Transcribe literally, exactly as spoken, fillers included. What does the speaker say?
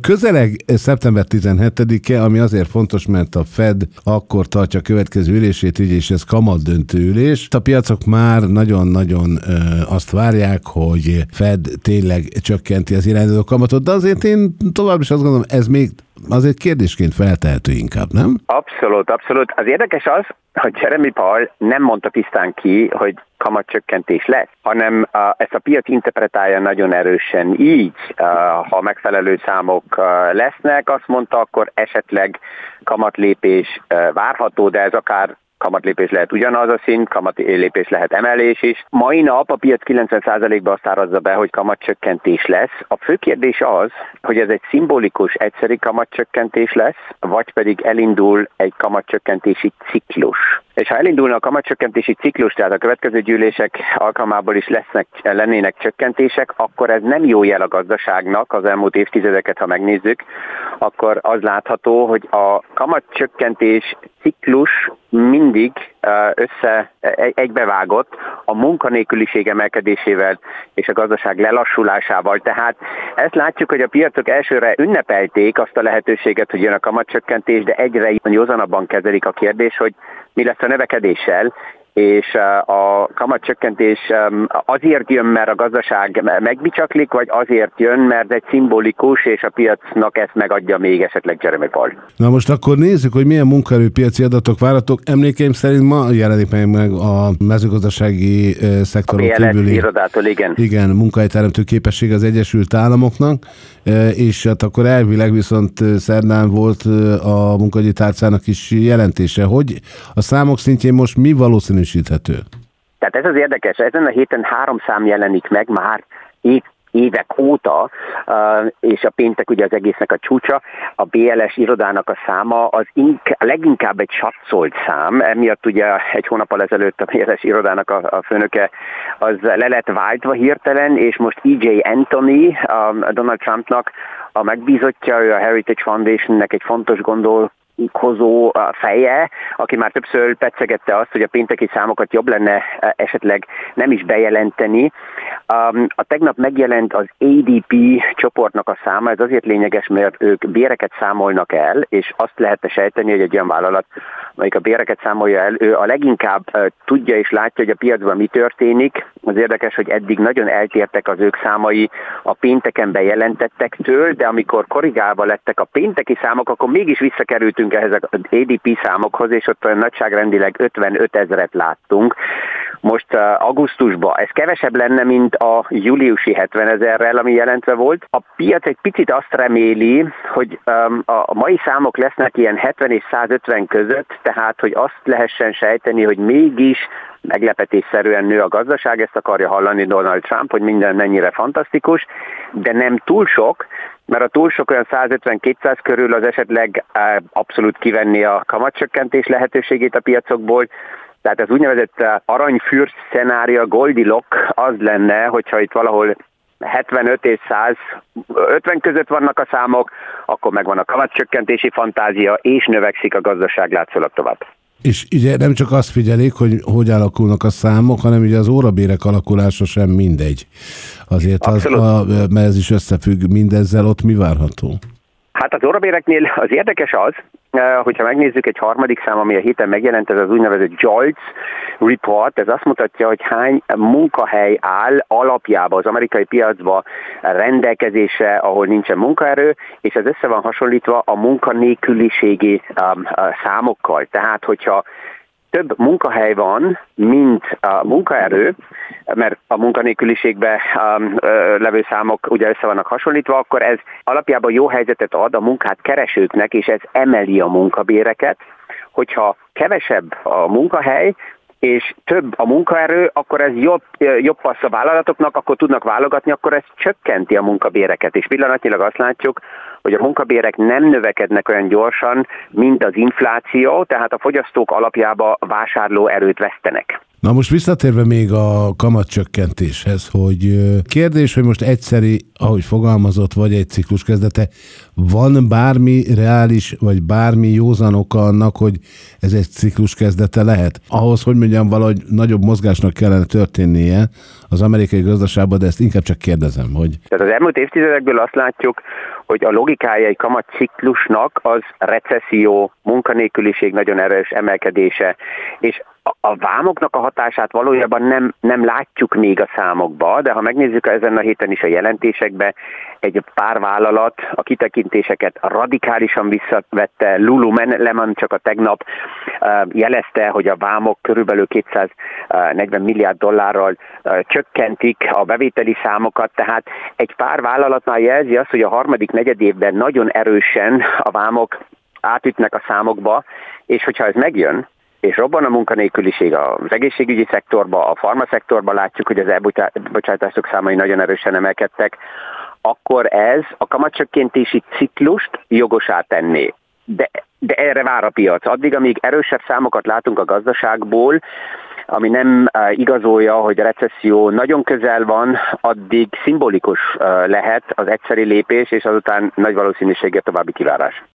közeleg szeptember tizenhetedike, ami azért fontos, mert a Fed akkor tartja a következő ülését, így és ez kamatdöntő ülés. A piacok már nagyon-nagyon ö, azt várják, hogy Fed tényleg csökkenti az irányadó kamatot, de azért én tovább is azt gondolom, ez még azért kérdésként feltehető inkább, nem? Abszolút, abszolút. Az érdekes az, hogy Jeremy Powell nem mondta tisztán ki, hogy kamatcsökkentés lesz, hanem uh, ezt a piac interpretálja nagyon erősen így. Uh, ha megfelelő számok uh, lesznek, azt mondta, akkor esetleg kamatlépés uh, várható, de ez akár kamatlépés lehet ugyanaz a szint, kamatlépés lehet emelés is. Mai nap a piac kilencven százalékban azt árazza be, hogy kamatcsökkentés lesz. A fő kérdés az, hogy ez egy szimbolikus, egyszeri kamatcsökkentés lesz, vagy pedig elindul egy kamatcsökkentési ciklus. És ha elindulna a kamatcsökkentési ciklus, tehát a következő gyűlések alkalmából is lesznek, lennének csökkentések, akkor ez nem jó jel a gazdaságnak. Az elmúlt évtizedeket, ha megnézzük, akkor az látható, hogy a kamatcsökkentés ciklus mindig össze egybevágott a munkanélküliség emelkedésével és a gazdaság lelassulásával. Tehát ezt látjuk, hogy a piacok elsőre ünnepelték azt a lehetőséget, hogy jön a kamatcsökkentés, de egyre józanabban kezelik a kérdés, hogy mi lesz a növekedéssel, és a kamatcsökkentés azért jön, mert a gazdaság megbicsaklik, vagy azért jön, mert egy szimbolikus, és a piacnak ezt megadja még esetleg Jeremy Powell. Na most akkor nézzük, hogy milyen munkaerőpiaci adatok várhatók. Emlékeim szerint ma jelenik meg, meg a mezőgazdasági szektoron kívüli irodától, igen. Igen, munkahelyteremtő képesség az Egyesült Államoknak, és hát akkor elvileg viszont szerdán volt a munkahogyi tárcának is jelentése. Hogy a számok szintjén most mi valószínűsíthető? Tehát ez az érdekes, ezen a héten három szám jelenik meg már év, évek óta, és a péntek ugye az egésznek a csúcsa. A bé el es irodának a száma az ink- leginkább egy satszolt szám, emiatt ugye egy hónappal ezelőtt a bé el es irodának a, a főnöke az le lett váltva hirtelen, és most E J Antony, a Donald Trumpnak a megbízottja, ő a Heritage Foundationnek egy fontos gondol, hozó feje, aki már többször pedszegette azt, hogy a pénteki számokat jobb lenne esetleg nem is bejelenteni. A tegnap megjelent az á dé pé csoportnak a száma, ez azért lényeges, mert ők béreket számolnak el, és azt lehetne sejteni, hogy egy olyan vállalat, amelyik a béreket számolja el, ő a leginkább tudja és látja, hogy a piacban mi történik. Az érdekes, hogy eddig nagyon eltértek az ők számai a pénteken bejelentettektől, de amikor korrigálva lettek a pénteki számok, akkor mégis visszakerültünk ehhez az á dé pé számokhoz, és ott olyan nagyságrendileg ötvenöt ezret láttunk. Most uh, augusztusban ez kevesebb lenne, mint a júliusi hetven ezerrel, ami jelentve volt. A piac egy picit azt reméli, hogy um, a mai számok lesznek ilyen hetven és százötven között, tehát hogy azt lehessen sejteni, hogy mégis meglepetésszerűen nő a gazdaság, ezt akarja hallani Donald Trump, hogy minden mennyire fantasztikus, de nem túl sok, mert a túl sok olyan százötven-kétszáz körül az esetleg abszolút kivenni a kamatcsökkentés lehetőségét a piacokból. Tehát az úgynevezett aranyfürst szenária, Goldilocks az lenne, hogyha itt valahol hetvenöt és százötven között vannak a számok, akkor megvan a kamatcsökkentési fantázia, és növekszik a gazdaság látszólag tovább. És ugye nem csak azt figyelik, hogy hogy alakulnak a számok, hanem ugye az órabérek alakulása sem mindegy. Azért az, a, mert ez is összefügg mindezzel, ott mi várható? Hát az órabéreknél az érdekes az, hogyha megnézzük egy harmadik szám, ami a héten megjelent, ez az úgynevezett JOLTS report, ez azt mutatja, hogy hány munkahely áll alapjába az amerikai piacba rendelkezésre, ahol nincsen munkaerő, és ez össze van hasonlítva a munkanélküliségi um, számokkal. Tehát, hogyha több munkahely van, mint a munkaerő, mert a munkanélküliségben um, levő számok ugye össze vannak hasonlítva, akkor ez alapjában jó helyzetet ad a munkát keresőknek, és ez emeli a munkabéreket. Hogyha kevesebb a munkahely, és több a munkaerő, akkor ez jobb, jobb passz a vállalatoknak, akkor tudnak válogatni, akkor ez csökkenti a munkabéreket. És pillanatnyilag azt látjuk, hogy a munkabérek nem növekednek olyan gyorsan, mint az infláció, tehát a fogyasztók alapjába vásárló erőt vesztenek. Na most visszatérve még a kamatcsökkentéshez, hogy kérdés, hogy most egyszeri, ahogy fogalmazott, vagy egy ciklus kezdete, van bármi reális, vagy bármi józan oka annak, hogy ez egy ciklus kezdete lehet? Ahhoz, hogy mondjam, valahogy nagyobb mozgásnak kellene történnie az amerikai gazdaságban, de ezt inkább csak kérdezem, hogy... Tehát az elmúlt évtizedekből azt látjuk, hogy a logikája egy kamatciklusnak az recesszió, munkanélküliség nagyon erős emelkedése, és a vámoknak a hatását valójában nem, nem látjuk még a számokba, de ha megnézzük ezen a héten is a jelentésekbe, egy pár vállalat a kitekintéseket radikálisan visszavette. Lululemon csak a tegnap jelezte, hogy a vámok körülbelül kétszáznegyven milliárd dollárral csökkentik a bevételi számokat, tehát egy pár vállalatnál jelzi azt, hogy a harmadik negyedévben nagyon erősen a vámok átütnek a számokba, és hogyha ez megjön, és robban a munkanélküliség az egészségügyi szektorba, a farmaszektorba, látjuk, hogy az elbocsátások számai nagyon erősen emelkedtek, akkor ez a kamatcsökkentési ciklust jogosá tenné. De, de erre vár a piac. Addig, amíg erősebb számokat látunk a gazdaságból, ami nem igazolja, hogy a recesszió nagyon közel van, addig szimbolikus lehet az egyszeri lépés, és azután nagy valószínűséggel további kivárás.